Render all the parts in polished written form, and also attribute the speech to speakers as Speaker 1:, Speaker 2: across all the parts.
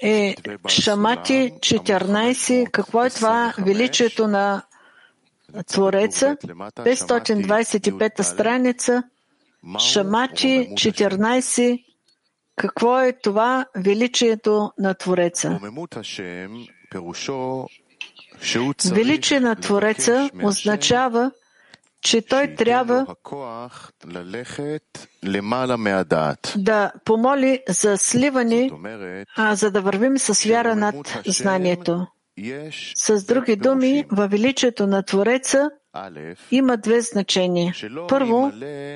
Speaker 1: е Шамати 14. Какво е това величието на Твореца? 525 страница. Шамати 14. Какво е това величието на Твореца? Величие на Твореца означава, че той трябва да помоли за сливане, за да вървим с вяра над знанието. С други думи, във величието на Твореца има две значения. Първо,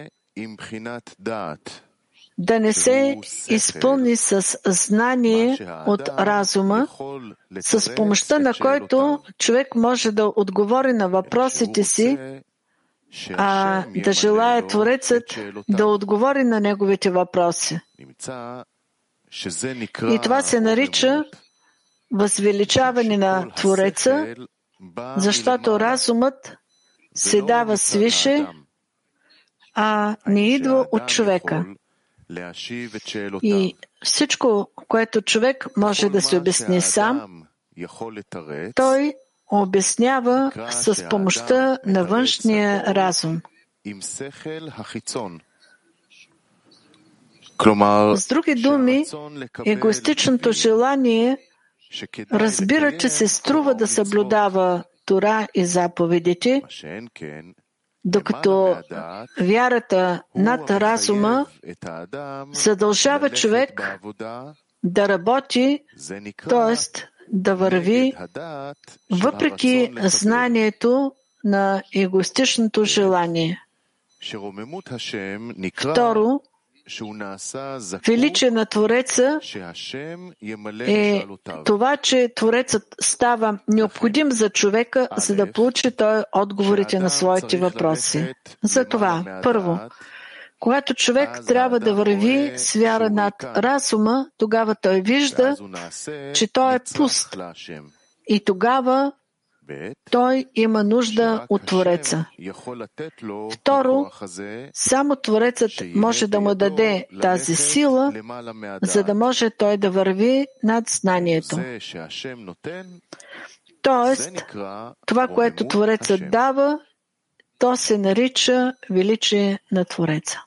Speaker 1: да не се изпълни с знание от разума, с помощта на който човек може да отговори на въпросите си, да желае Творецът да отговори на неговите въпроси. И това се нарича възвеличаване на Твореца, защото разумът се дава свише, не идва от човека. И всичко, което човек може да се обясни сам, той обяснява с помощта на външния разум. С други думи, егоистичното желание разбира, че се струва да съблюдава Тора и заповедите, докато вярата над разума задължава човек да работи, т.е. да върви въпреки знанието на егоистичното желание. Второ, величие на Твореца е това, че Творецът става необходим за човека, за да получи той отговорите на своите въпроси. Затова, първо, когато човек трябва да върви с вяра над разума, тогава той вижда, че той е пуст. И тогава той има нужда от Твореца. Второ, само Творецът може да му даде тази сила, за да може той да върви над знанието. Тоест, това, което Творецът дава, то се нарича величие на Твореца.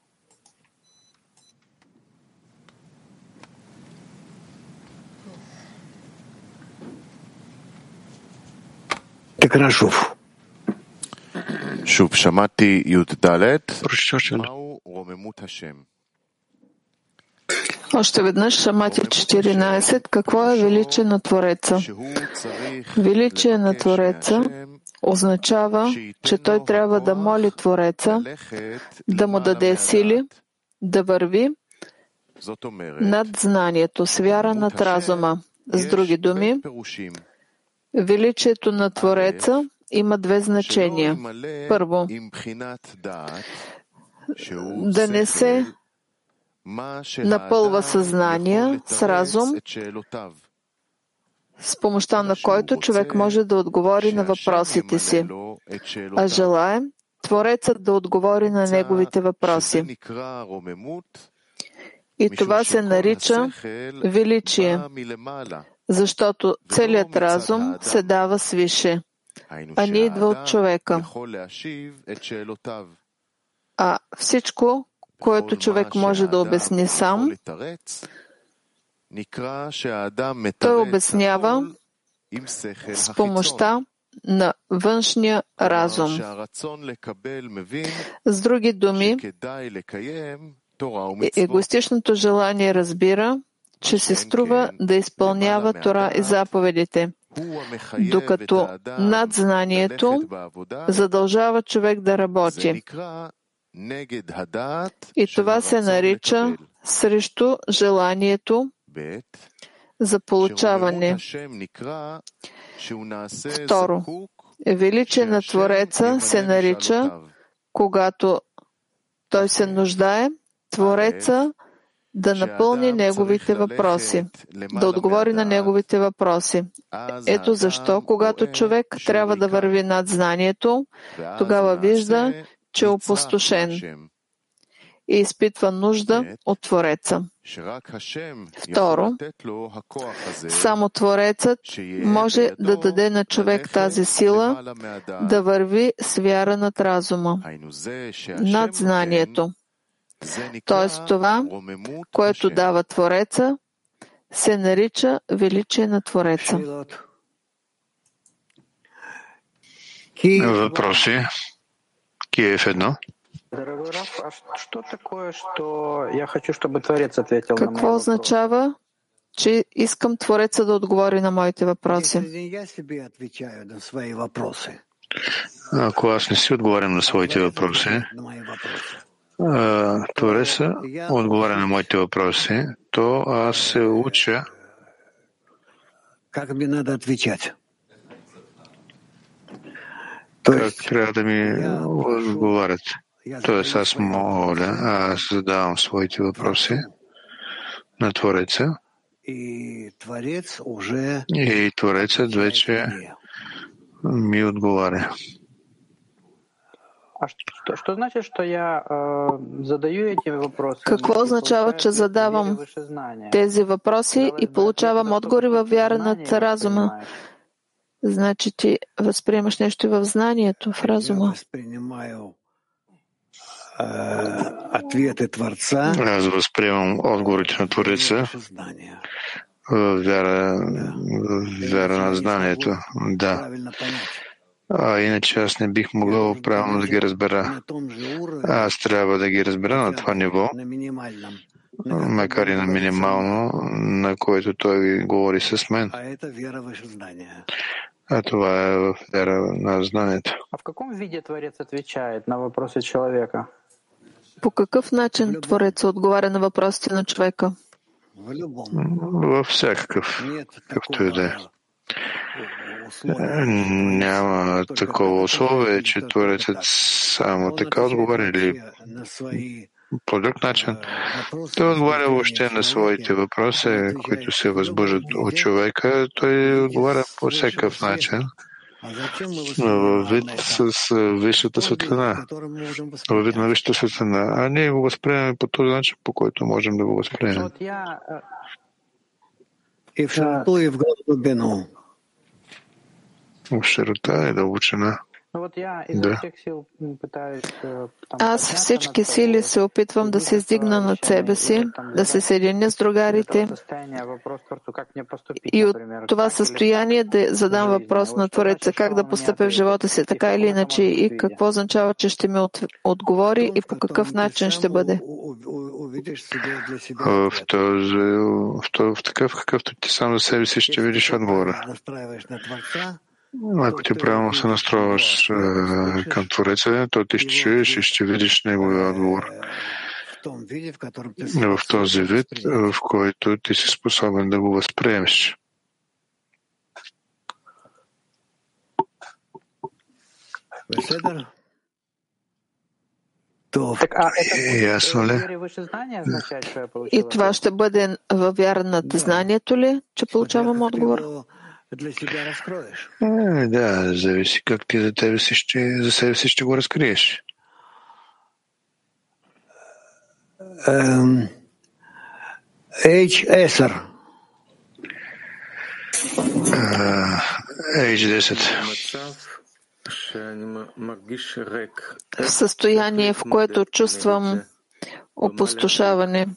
Speaker 2: תקרא שוב.
Speaker 3: שוב, שמעתי י"ד, מהו רוממות השם?
Speaker 4: Още веднъж Шамати 14. Какво е величие на Твореца? Величие на Твореца означава, че той трябва да моли Твореца, да му даде сили, да върви над знанието, с вяра над разума. С други думи, величието на Твореца има две значения. Първо, да не се напълва съзнание с разум, с помощта на който човек може да отговори на въпросите си, а желае Творецът да отговори на неговите въпроси. И това се нарича величие, защото целият разум се дава свише, а не идва от човека. А всичко, което човек може да обясни сам, той обяснява с помощта на външния разум. С други думи, егоистичното желание разбира, че се струва да изпълнява Тора и заповедите, докато надзнанието задължава човек да работи. И това се нарича срещу желанието за получаване. Второ, величие на Твореца се нарича, когато той се нуждае, Твореца да напълни неговите въпроси, да отговори на неговите въпроси. Ето защо, когато човек трябва да върви над знанието, тогава вижда, че е опустошен. и изпитва нужда от Твореца. Второ, само Творецът може да даде на човек тази сила да върви с вяра над разума, над знанието. Тоест това, което дава Твореца, се нарича величие на Твореца.
Speaker 2: Въпроси? Киев 1.
Speaker 4: Какво означава, че искам Твореца да отговори на моите въпроси?
Speaker 2: Ако аз не си отговарям на своите въпроси, Твореца отговаря на моите въпроси, то аз се уча как трябва да ми отговарят. Тоест аз моля, аз задавам своите въпроси на Твореца и Творецът вече ми отговаря.
Speaker 4: Какво означава, че задавам тези въпроси и получавам отговори във вяра над разума? Значи ти възприемаш нещо в знанието, в разума.
Speaker 2: Аз възприемам отговорите на Твореца в вяра на знанието. Да. Иначе аз не бих могъл правилно да ги разбера. Аз трябва да ги разбера на това ниво, макар и на минимално, на което той говори с мен. А това е в вяра на знанието.
Speaker 5: А в каком виде Творец отвечает на въпроси човека?
Speaker 4: По какъв начин Творец отговаря на въпросите на човека?
Speaker 2: Във всякакъв, както и да е. Няма такова условие, че Творецът само така отговаря или по друг начин. Той отговаря въобще на своите въпроси, които се възбуждат от човека. Той отговаря по всякакъв начин. Във вид с висшата светлина. Във вид на висшата светлина. А ние го възприемаме по този начин, по който можем да го възприемем. В широта и дълбочина. Да.
Speaker 4: Аз всички сили се опитвам да се издигна над себе си, да се съединя с другарите и от това състояние да задам въпрос на Твореца как да постъпя в живота си, така или иначе, и какво означава, че ще ми отговори и по какъв начин ще бъде.
Speaker 2: В такъв, какъвто ти сам за себе си ще видиш отговора. Ако ти правилно се настроиш към Твореца, то ти ще чуеш и ще видиш неговия отговор. В този вид, в който ти си способен да го възприемеш. Ясно ли?
Speaker 4: И това ще бъде във вяра над знанието ли, че получавам отговор?
Speaker 2: Да, зависи как ти за себе си ще го разкриеш.
Speaker 6: H10.
Speaker 2: H10.
Speaker 4: В състояние, в което чувствам опустошаване.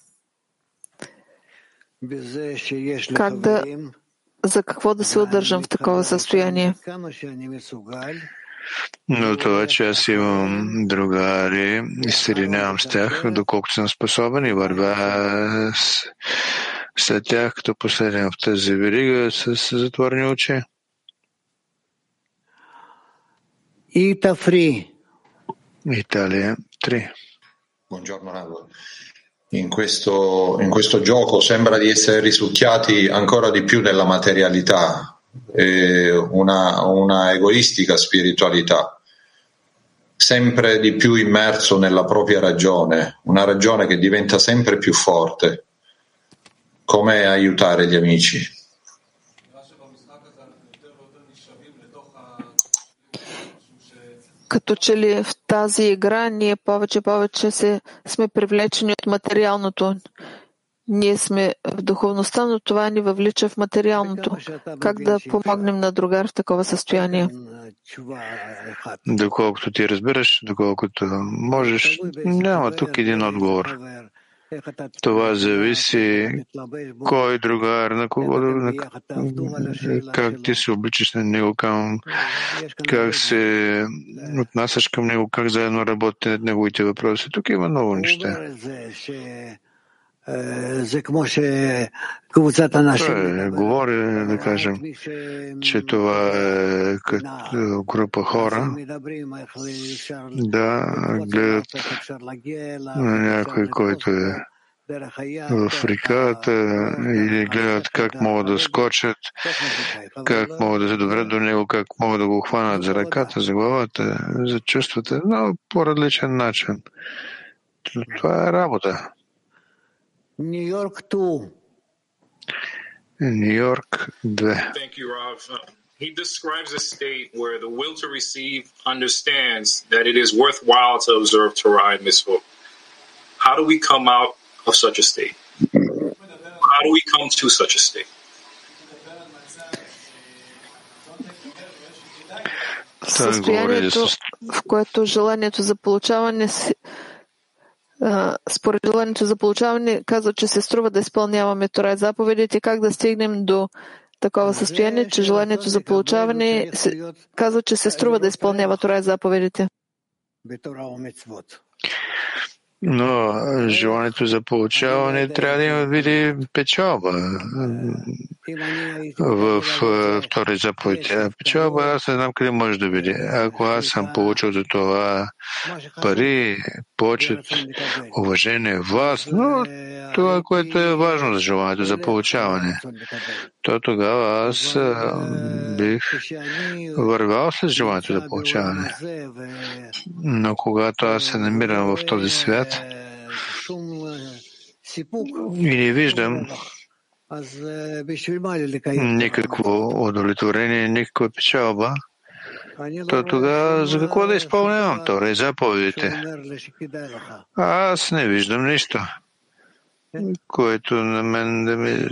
Speaker 4: За какво да се удържам в такова състояние?
Speaker 2: Но това, че аз имам другари и се съединявам с тях, доколкото съм способен и вървя след тях, като последен в тази верига с затворени очи. Италия 3.
Speaker 7: Buongiorno Nando. In questo gioco sembra di essere risucchiati ancora di più nella materialità, una egoistica spiritualità, sempre di più immerso nella propria ragione, una ragione che diventa sempre più forte. Come aiutare gli amici?
Speaker 4: Като че ли в тази игра ние повече сме привлечени от материалното. Ние сме в духовността, но това ни въвлича в материалното. Как да помогнем на другар в такова състояние?
Speaker 2: Доколкото ти разбираш, доколкото можеш, няма тук един отговор. Това зависи кой другар, на кого, как ти се обличаш на него, как се отнасяш към него, как заедно работите над неговите въпроси. Тук има много неща. Говоря, да кажем, че това е като група хора, да гледат на някой, който е в реката, или гледат как могат да скочат, как могат да се добрят до него, как могат да го хванат за ръката, за главата, за чувствата, но по различен начин. Това е работа.
Speaker 6: Нью-Йорк 2.
Speaker 2: Нью-Йорк 2.
Speaker 8: Thank you, Rav. He describes a state where the will to receive understands that it is worthwhile to observe Torah and Mitzvot. How do we come out of such a state? How do we come to such a state?
Speaker 4: Състоянието, в което желанието за получаване според желанието за получаване казва, че се струва да изпълняваме Тора и заповедите. Как да стигнем до такова състояние, че желанието за получаване казва, че се струва да изпълнява Тора и заповедите?
Speaker 2: Но желанието за получаване трябва да има види печалба в втори заповед. Печалба аз не знам къде може да види. Ако аз съм получил за това пари, почет, уважение, власт, но това, което е важно за желанието за получаване, то тогава аз бих вървал с желанието за получаване. Но когато аз се намирам в този свят и не виждам никакво удовлетворение, никаква печалба, то тогава за какво да изпълнявам Тора и заповедите? Аз не виждам нищо, което на мен да ми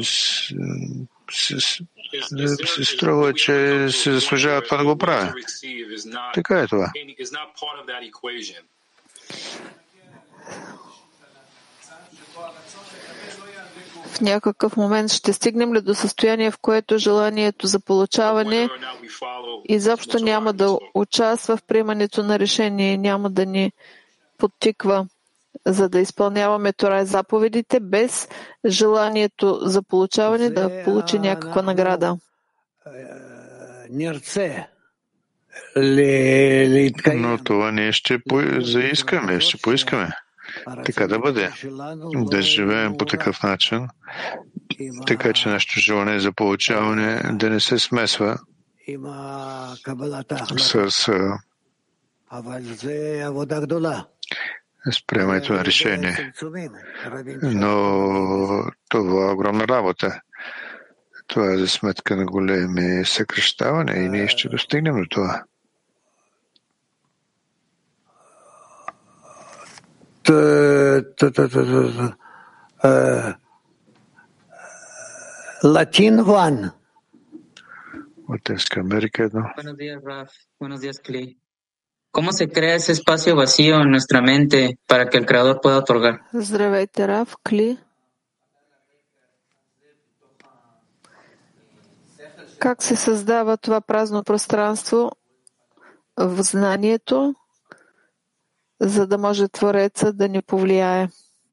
Speaker 2: се струва, че се заслужава това да го правя. Така е това.
Speaker 4: В някакъв момент ще стигнем ли до състояние, в което желанието за получаване изобщо няма да участва в приемането на решение, няма да ни подтиква, за да изпълняваме Тора и заповедите, без желанието за получаване да получи някаква награда?
Speaker 2: Но това ние ще заискаме, ще поискаме. Така да бъде. Да живеем по такъв начин, така че нашето желание за получаване да не се смесва с приемането на решение. Но това е огромна работа. Това е за сметка на големи съкращавания и ние ще достигнем до това.
Speaker 6: Latin 1.
Speaker 2: Латинска Америка 1.
Speaker 9: Buenos días, Raf. Buenos días, Kli. ¿Cómo se crea ese espacio vacío en nuestra mente para que el Creador pueda otorgar?
Speaker 4: Здравейте, Рав, Кли. Как се създава това празно пространство в знанието, за да може Твореца да ни повлияе?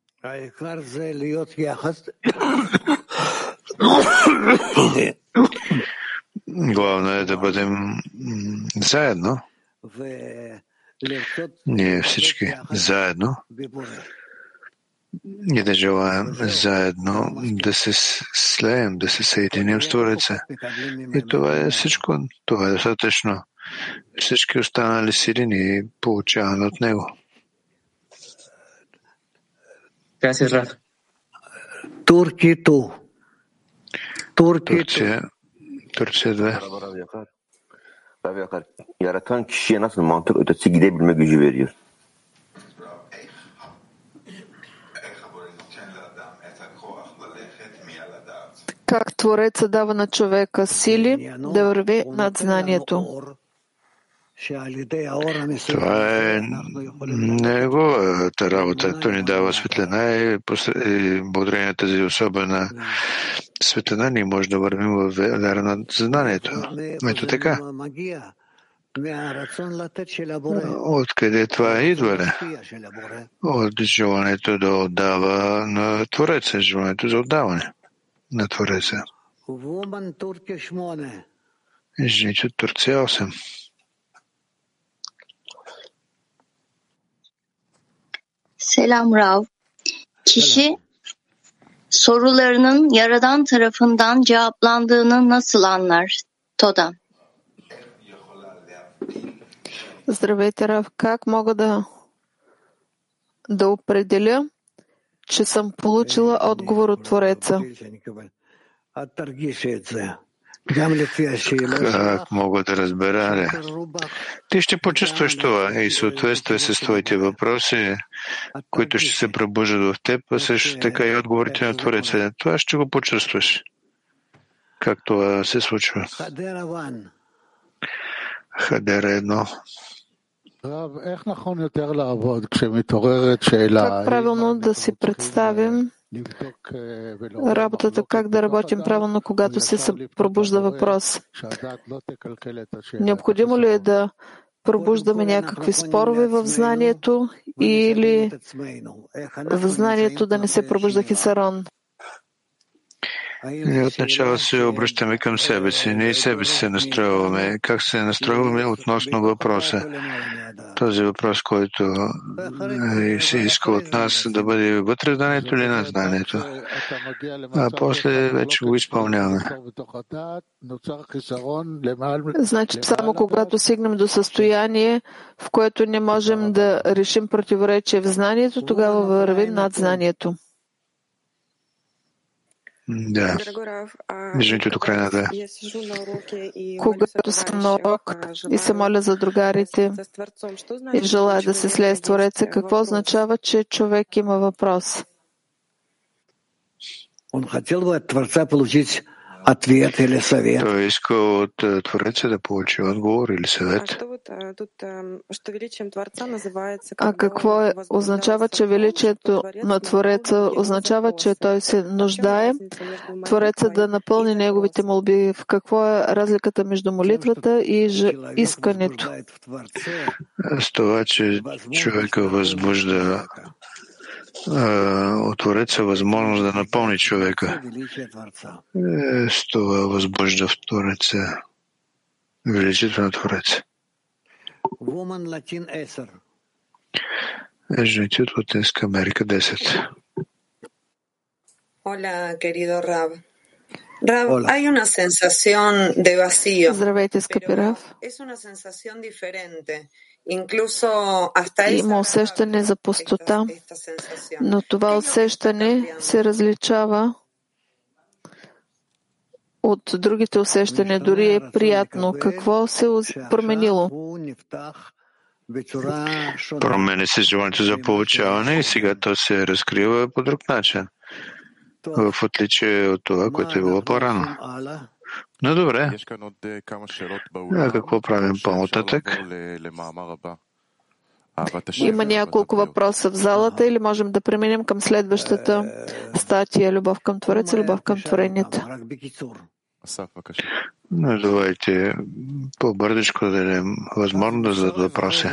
Speaker 2: Главно е да бъдем заедно. Ние всички заедно и да желаем заедно да се слеем, да се съединим с Твореца. И това е всичко. Това е достатъчно. Всички останали сили получаваме от Него. Турция 2.
Speaker 10: Yaratan kişiye nasıl mantık ötesi gidebilme gücü veriyor?
Speaker 4: Как Творецът дава на човека сили да върви над знанието.
Speaker 2: Това е неговата работа. Той ни дава светлина и благодарение на тази особена светлина ние може да вървим в вяра над знанието. Ето така. Откъде това идва ли? От желанието да отдава на Твореца, желанието за отдаване на Твореца. Жените от Турция 8.
Speaker 11: Selam Rav. Kişi sorularının Yaradan tarafından cevaplandığını nasıl anlar? Toda.
Speaker 4: Здравейте, Рав. Как мога да определя, че съм получила отговор от Твореца?
Speaker 2: Как мога да разбера? Ти ще почувстваш това и съответствие с твоите въпроси, които ще се пробуждат в теб, а също така и отговорите на Твореца. Това ще го почувстваш. Как това се случва? Хадера 1.
Speaker 4: Как правилно да си представим работата, как да работим правилно, когато се пробужда въпрос? Необходимо ли е да пробуждаме някакви спорове в знанието или в знанието да не се пробужда хисарон?
Speaker 2: Ние отначало се обръщаме към себе си. Ние себе си се настрояваме. Как се настрояваме относно въпроса? Този въпрос, който се иска от нас да бъде вътре в знанието или над знанието. А после вече го изпълняваме.
Speaker 4: Значи само когато стигнем до състояние, в което не можем да решим противоречие в знанието, тогава вървим над знанието.
Speaker 2: Да. Жените от Украина, да.
Speaker 4: Когато съм на урок и се моля за другарите и желая да се слея с Твореца, какво означава, че човек има въпрос?
Speaker 2: Той иска от Твореца да получи отговор или съвет.
Speaker 4: А какво означава, че величието на Твореца означава, че той се нуждае Твореца да напълни неговите молби? В какво е разликата между молитвата и искането?
Speaker 2: С това, че човека възбужда от Твореца възможност да напълни човека. С това възбужда в Твореца величието на Твореца. Жените от Латинска Америка 10.
Speaker 12: Hola, querido Rab. Rab, hay una sensación de vacío.
Speaker 4: Здравейте, скъпи Рав.
Speaker 12: Es una sensación diferente. Incluso hasta
Speaker 4: Има усещане за пустота, но това усещане се различава от другите усещания, дори е приятно. Какво се променило?
Speaker 2: Промени се желанието за получаване и сега то се разкрива по друг начин, в отличие от това, което е било по-рано. Но добре. А какво правим по-нататък?
Speaker 4: Има няколко въпроса в залата или можем да преминем към следващата статия любов към Твореца, любов към творенията?
Speaker 2: Но давайте по-бързичко да дадем възможност да зададат въпроси.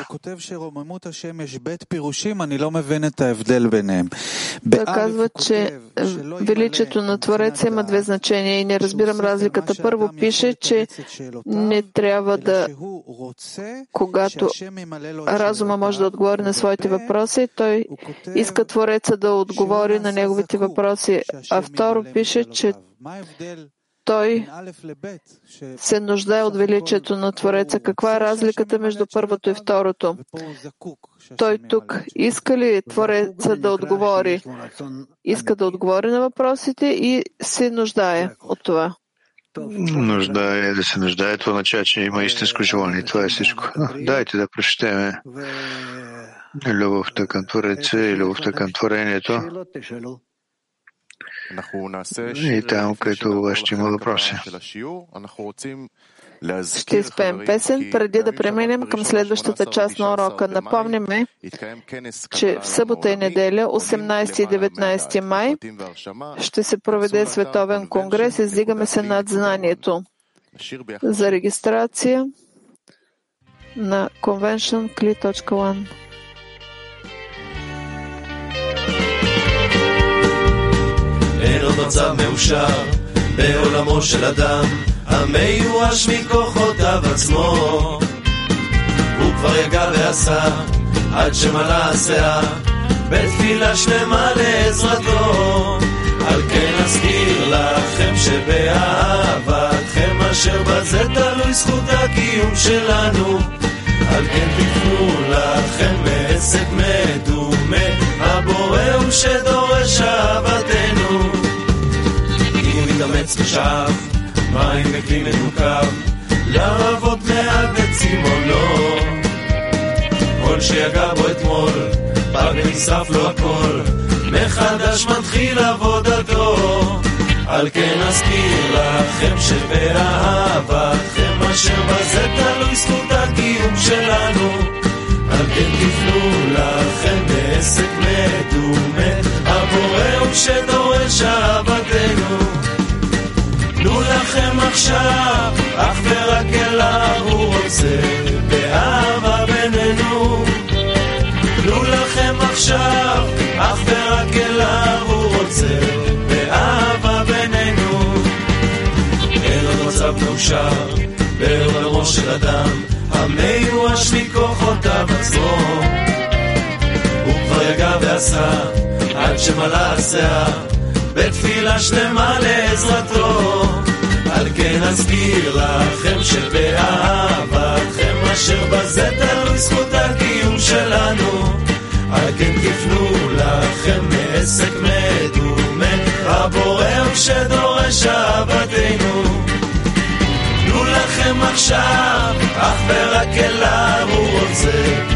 Speaker 4: Той казва, че величието на Твореца има две значения и не разбирам разликата. Първо пише, че не трябва да, когато разума може да отговори на своите въпроси, той иска Твореца да отговори на неговите въпроси. А второ пише, че той се нуждае от величието на Твореца. Каква е разликата между първото и второто? Той тук иска ли Твореца да отговори? Иска да отговори на въпросите и се нуждае от това.
Speaker 2: нуждае, да се нуждае това означава, че има истинско желание. Това е всичко. Дайте да прочетем любовта към Твореца и любовта към творението. И там, където ще има въпроси.
Speaker 4: Ще изпеем песен, преди да преминем към следващата част на урока. Напомняме, че в събота и неделя, 18 и 19 май, ще се проведе Световен конгрес «Издигаме се над знанието». За регистрация на convention.cli.1.
Speaker 13: אין עוד מצב מאושר בעולמו של אדם המיואש מכוחותיו עצמו הוא כבר יגע ועשה עד שמלא הסאה בתפילה שלמה לעזרתו על כן אזכיר לכם שבאהבתכם אשר בזה תלוי זכות הקיום שלנו על כן תפנו לכם מעסק מדומה הבורא הוא שדורש אהבתנו אם מתאמץ ושאף מים מכלי מנוקב לרבות מעט בצימונו כל שיגע בו אתמול פג ונשרף לו הכל מחדש מתחיל עבודתו על כן אזכיר לכם שבאהבתכם אשר בזה תלוי זכות הקיום שלנו על כן תפנו לכם בעסק מדומה הבורא הוא שדורש אהבתנו תנו לכם עכשיו אך ורק אליו הוא רוצה באהבה בינינו תנו לכם עכשיו אך ורק אליו הוא רוצה באהבה בינינו אין עוד מצב מאושר בעולמו של אדם המיואש מכוחותיו עצמו הוא כבר יגע ועשה עד שמלא הסאה בתפילה שלמה לעזרתו על כן אזכיר לכם שבאהבתכם אשר בזה תלוי זכות הקיום שלנו על כן תפנו לכם מעסק מדומה הבורא הוא שדורש אהבתנו תנו לכם עכשיו אך ורק אליו הוא רוצה